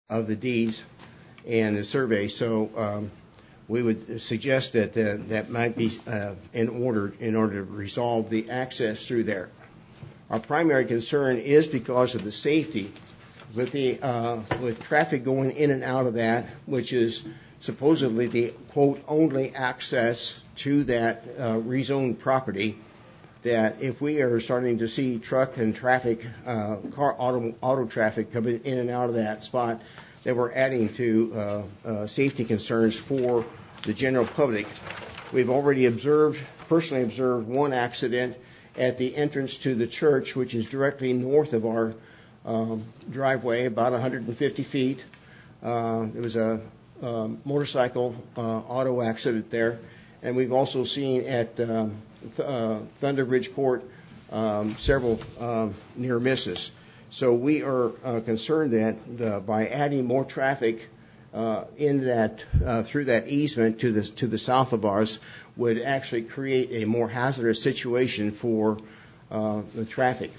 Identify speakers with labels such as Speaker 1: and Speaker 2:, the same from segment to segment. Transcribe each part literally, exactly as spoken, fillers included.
Speaker 1: of the deeds and the survey. So um, we would suggest that uh, that might be uh, in order in order to resolve the access through there. Our primary concern is because of the safety with the uh, with traffic going in and out of that, which is supposedly the quote only access to that uh, rezoned property. That if we are starting to see truck and traffic, uh, car auto auto traffic coming in and out of that spot, that we're adding to uh, uh, safety concerns for the general public. We've already observed, personally observed, one accident at the entrance to the church, which is directly north of our um, driveway, about one hundred fifty feet. Uh, there was a, a motorcycle uh, auto accident there. And we've also seen at um, th- uh, Thunder Ridge Court um, several um, near misses. So we are uh, concerned that uh, by adding more traffic uh, in that uh, through that easement to the to the south of ours would actually create a more hazardous situation for uh, the traffic.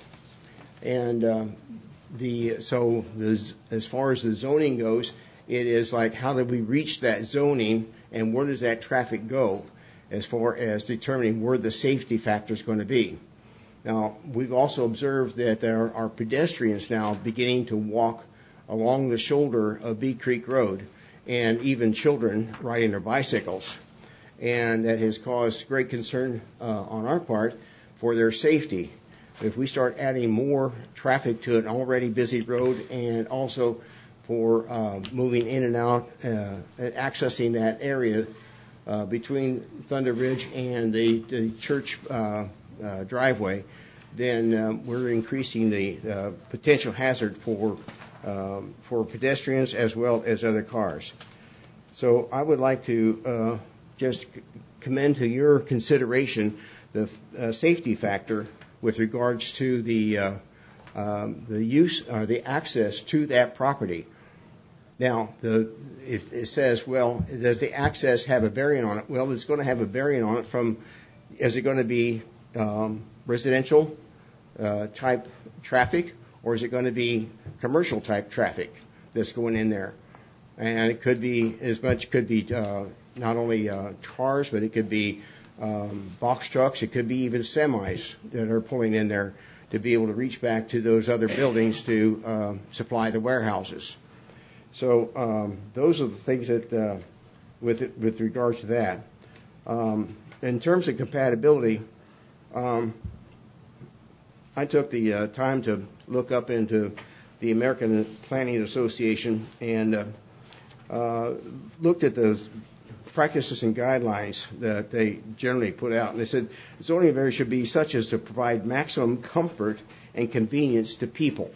Speaker 1: And uh, the so the, as far as the zoning goes, it is like how do we reach that zoning and where does that traffic go as far as determining where the safety factor is going to be. Now, we've also observed that there are pedestrians now beginning to walk along the shoulder of Bee Creek Road, and even children riding their bicycles. And that has caused great concern uh, on our part for their safety. If we start adding more traffic to an already busy road, and also for uh, moving in and out uh, and accessing that area uh, between Thunder Ridge and the, the church uh, uh, driveway, then um, we're increasing the uh, potential hazard for um, for pedestrians as well as other cars. So I would like to uh, just commend to your consideration the uh, safety factor with regards to the uh, um, the use or the access to that property. Now, the, if it says, well, does the access have a bearing on it? Well, it's going to have a bearing on it from, is it going to be um, residential uh, type traffic, or is it going to be commercial type traffic that's going in there? And it could be as much, could be uh, not only uh, cars, but it could be um, box trucks. It could be even semis that are pulling in there to be able to reach back to those other buildings to uh, supply the warehouses. So um, those are the things that, uh, with it, with regards to that. Um, in terms of compatibility, um, I took the uh, time to look up into the American Planning Association and uh, uh, looked at those practices and guidelines that they generally put out. And they said zoning variance should be such as to provide maximum comfort and convenience to people.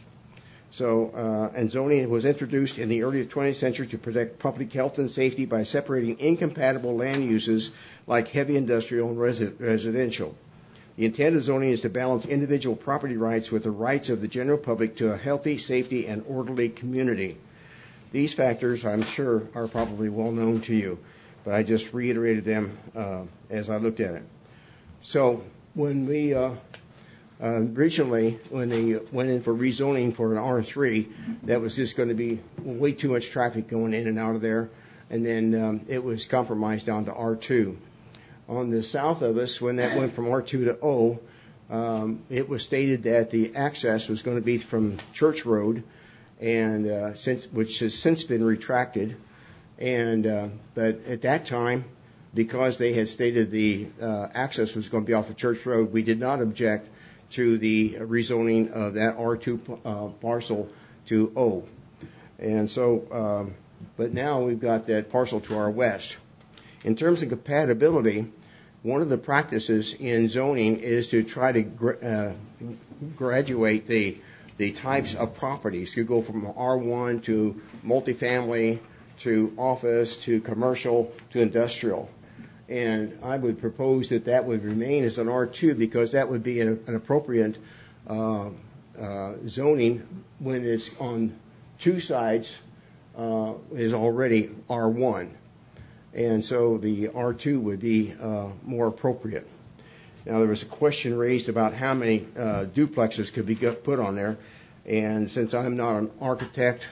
Speaker 1: So, uh, and zoning was introduced in the early twentieth century to protect public health and safety by separating incompatible land uses like heavy industrial and resi- residential. The intent of zoning is to balance individual property rights with the rights of the general public to a healthy, safety, and orderly community. These factors, I'm sure, are probably well known to you, but I just reiterated them uh, as I looked at it. So, when we uh, Uh, originally, when they went in for rezoning for an R three, that was just going to be way too much traffic going in and out of there, and then um, it was compromised down to R two. On the south of us, when that went from R two to O, um, it was stated that the access was going to be from Church Road, and uh, since which has since been retracted. And uh, but at that time, because they had stated the uh, access was going to be off of Church Road, we did not object to the rezoning of that R two uh, parcel to O. And so, um, but now we've got that parcel to our west. In terms of compatibility, one of the practices in zoning is to try to gra- uh, graduate the the types of properties. You go from R one to multifamily to office to commercial to industrial. And I would propose that that would remain as an R two because that would be an, an appropriate uh, uh, zoning when it's on two sides uh, is already R one. And so the R two would be uh, more appropriate. Now, there was a question raised about how many uh, duplexes could be put on there. And since I'm not an architect,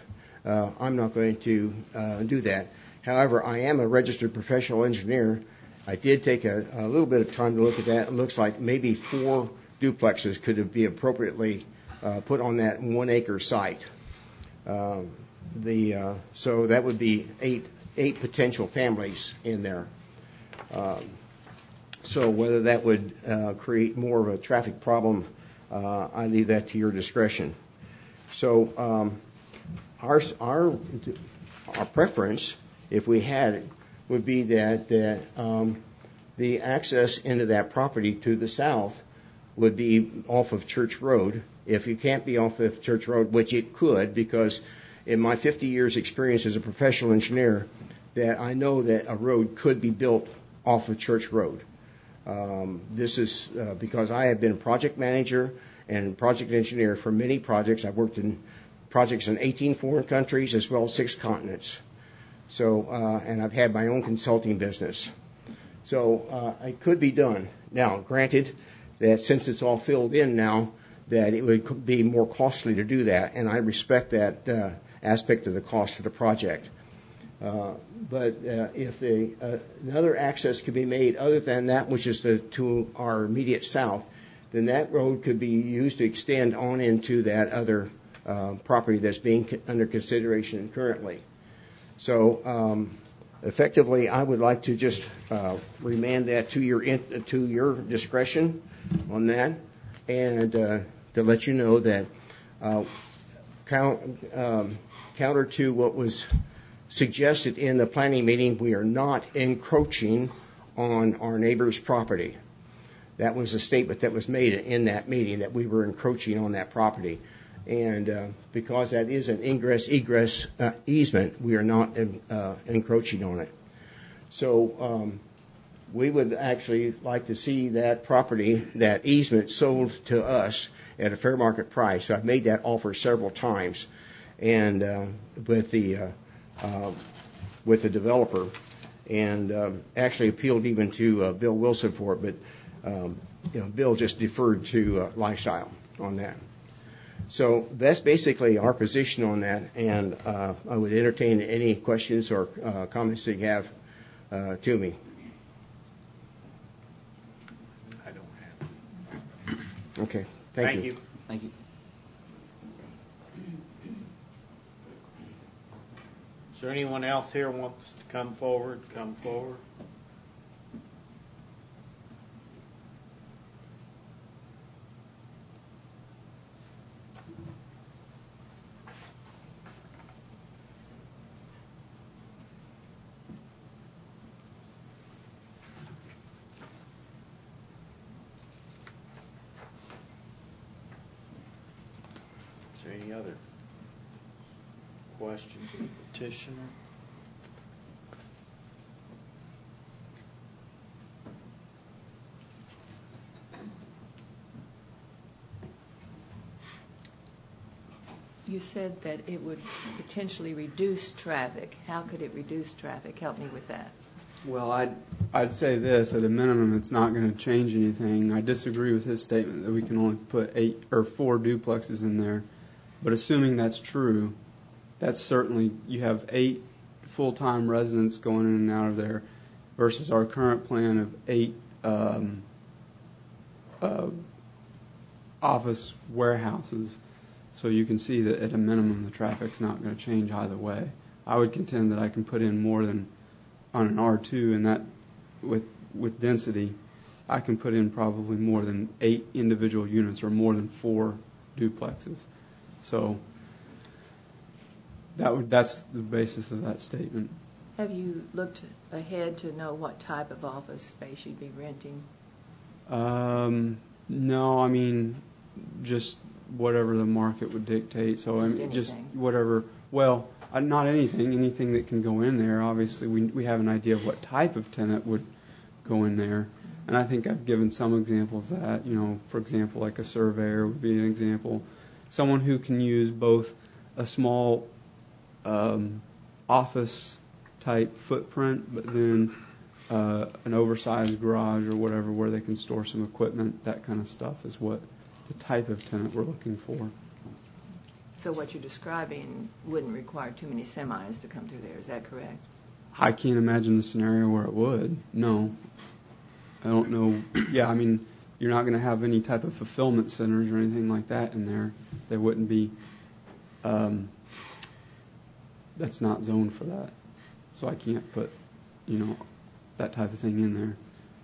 Speaker 1: uh, I'm not going to uh, do that. However, I am a registered professional engineer. I did take a, a little bit of time to look at that. It looks like maybe four duplexes could be appropriately uh, put on that one acre site. Um, the uh, so that would be eight eight potential families in there. Um, so whether that would uh, create more of a traffic problem, uh, I leave that to your discretion. So um, our our our preference, if we had it, would be that that um, the access into that property to the south would be off of Church Road. If you can't be off of Church Road, which it could, because in my fifty years experience as a professional engineer, that I know that a road could be built off of Church Road. Um, this is uh, because I have been a project manager and project engineer for many projects. I've worked in projects in eighteen foreign countries as well as six continents. So, uh, and I've had my own consulting business. So uh, it could be done. Now, granted that since it's all filled in now, that it would be more costly to do that, and I respect that uh, aspect of the cost of the project. Uh, but uh, if the, uh, another access could be made other than that which is the, to our immediate south, then that road could be used to extend on into that other uh, property that's being co- under consideration currently. So um, effectively, I would like to just uh, remand that to your in, to your discretion on that, and uh, to let you know that uh, count, um, counter to what was suggested in the planning meeting, we are not encroaching on our neighbor's property. That was a statement that was made in that meeting, that we were encroaching on that property. And uh, because that is an ingress-egress uh, easement, we are not uh, encroaching on it. So um, we would actually like to see that property, that easement, sold to us at a fair market price. So I've made that offer several times, and uh, with the uh, uh, with the developer, and um, actually appealed even to uh, Bill Wilson for it, but um, you know, Bill just deferred to uh, Lifestyle on that. So that's basically our position on that, and uh, I would entertain any questions or uh, comments that you have uh, to me.
Speaker 2: I don't have.
Speaker 1: Okay, thank,
Speaker 2: Thank
Speaker 1: you.
Speaker 2: you.
Speaker 3: Thank you.
Speaker 2: Is there anyone else here who wants to come forward? Come forward. Is there any other questions of the petitioner?
Speaker 4: You said that it would potentially reduce traffic. How could it reduce traffic? Help me with that.
Speaker 3: Well, I'd, I'd say this, at a minimum, it's not going to change anything. I disagree with his statement that we can only put eight or four duplexes in there. But assuming that's true, that's certainly, you have eight full-time residents going in and out of there versus our current plan of eight um, uh, office warehouses. So you can see that at a minimum the traffic's not going to change either way. I would contend that I can put in more than on an R two, and that with with density, I can put in probably more than eight individual units or more than four duplexes. So that would, that's the basis of that statement.
Speaker 4: Have you looked ahead to know what type of office space you'd be renting?
Speaker 3: Um, no, I mean, just whatever the market would dictate. So
Speaker 4: Just
Speaker 3: I mean, just
Speaker 4: anything.
Speaker 3: whatever. Well, uh, not anything. Anything that can go in there. Obviously, we we have an idea of what type of tenant would go in there, and I think I've given some examples of that. You know, for example, like a surveyor would be an example. Someone who can use both a small um, office type footprint, but then uh, an oversized garage or whatever where they can store some equipment. That kind of stuff is what the type of tenant we're looking for.
Speaker 4: So what you're describing wouldn't require too many semis to come through there, is that correct?
Speaker 3: I can't imagine a scenario where it would. No. I don't know. Yeah, I mean, you're not going to have any type of fulfillment centers or anything like that in there. There wouldn't be. Um, that's not zoned for that. So I can't put, you know, that type of thing in there.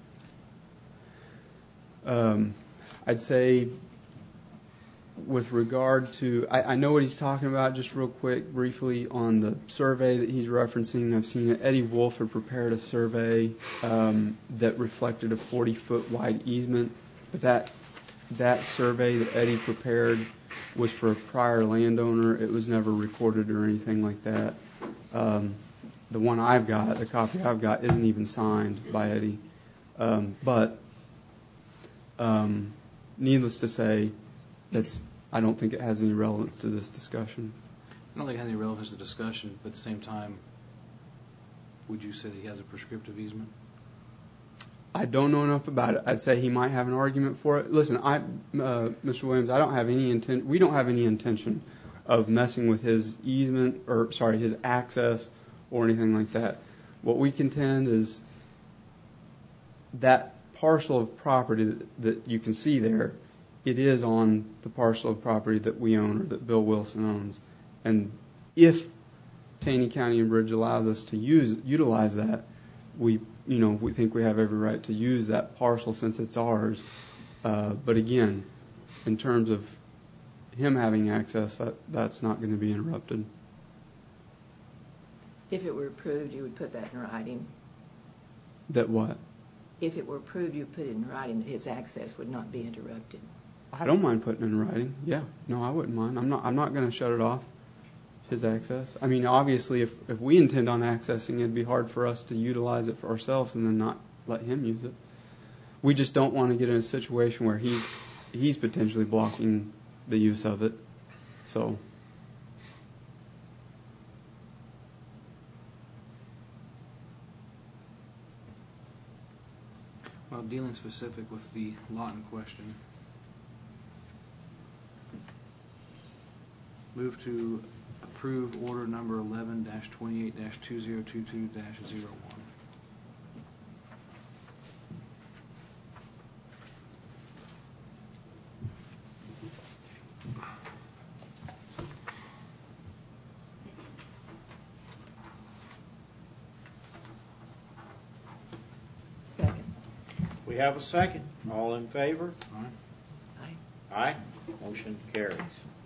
Speaker 3: Um, I'd say with regard to, I, I know what he's talking about, just real quick, briefly, on the survey that he's referencing. I've seen it. Eddie Wolf had prepared a survey um, that reflected a forty-foot wide easement, but that that survey that Eddie prepared was for a prior landowner. It was never recorded or anything like that. Um, the one I've got, the copy I've got, isn't even signed by Eddie. Um, but um, needless to say, that's, I don't think it has any relevance to this discussion.
Speaker 5: I don't think it has any relevance to the discussion, but at the same time, would you say that he has a prescriptive easement?
Speaker 3: I don't know enough about it. I'd say he might have an argument for it. Listen, I, uh, Mister Williams, I don't have any intent. We don't have any intention of messing with his easement or sorry, his access or anything like that. What we contend is that parcel of property that, that you can see there, it is on the parcel of property that we own or that Bill Wilson owns. And if Taney County and Bridge allows us to use utilize that, we you know we think we have every right to use that parcel since it's ours. Uh, but again, in terms of him having access, that that's not going to be interrupted.
Speaker 4: If it were approved, you would put that in writing.
Speaker 3: That what?
Speaker 4: If it were approved, you would put it in writing that his access would not be interrupted.
Speaker 3: I don't mind putting it in writing. Yeah, no, I wouldn't mind. I'm not. I'm not going to shut it off. His access. I mean, obviously, if if we intend on accessing it, it'd be hard for us to utilize it for ourselves and then not let him use it. We just don't want to get in a situation where he's he's potentially blocking the use of it. So.
Speaker 5: Well, dealing specific with the lot in question, move to approve order number eleven dash twenty-eight dash two zero two two dash zero one.
Speaker 4: Second.
Speaker 2: We have a second. All in favor?
Speaker 5: Aye.
Speaker 4: Aye.
Speaker 2: Aye. Motion carries.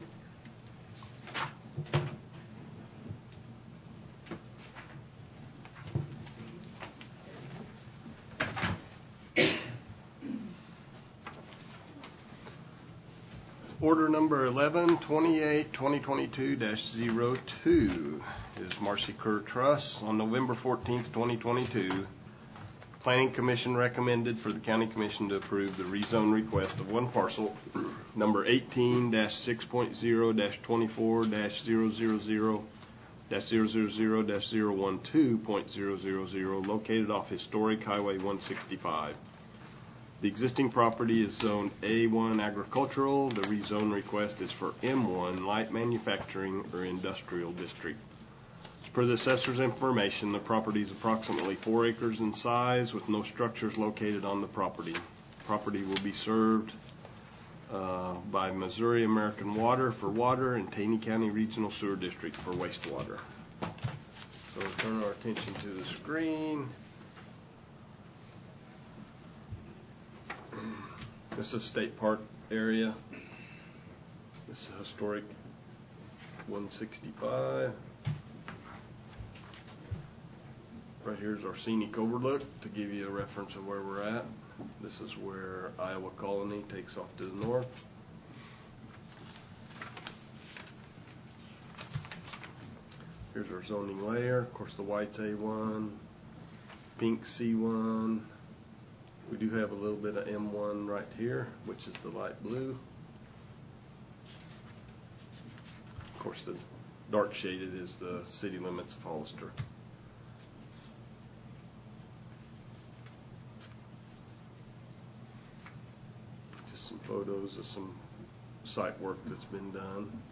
Speaker 6: Order number eleven twenty-eight twenty twenty-two dash zero two is Marcy Kerr Truss. On November fourteenth, twenty twenty-two, Planning Commission recommended for the County Commission to approve the rezone request of one parcel, number eighteen dash six point zero dash twenty-four dash zero zero zero dash zero zero zero dash zero one two point zero zero zero, located off Historic Highway one sixty-five. The existing property is zoned A one agricultural. The rezone request is for M one light manufacturing or industrial district. As per the assessor's information, the property is approximately four acres in size with no structures located on the property. Property will be served uh, by Missouri American Water for water and Taney County Regional Sewer District for wastewater. So we'll turn our attention to the screen. This is State Park area. This is historic one sixty-five. Right here is our scenic overlook to give you a reference of where we're at. This is where Iowa Colony takes off to the north. Here's our zoning layer. Of course, the white's A one, pink C one. We do have a little bit of M one right here, which is the light blue. Of course, the dark shaded is the city limits of Hollister. Just some photos of some site work that's been done.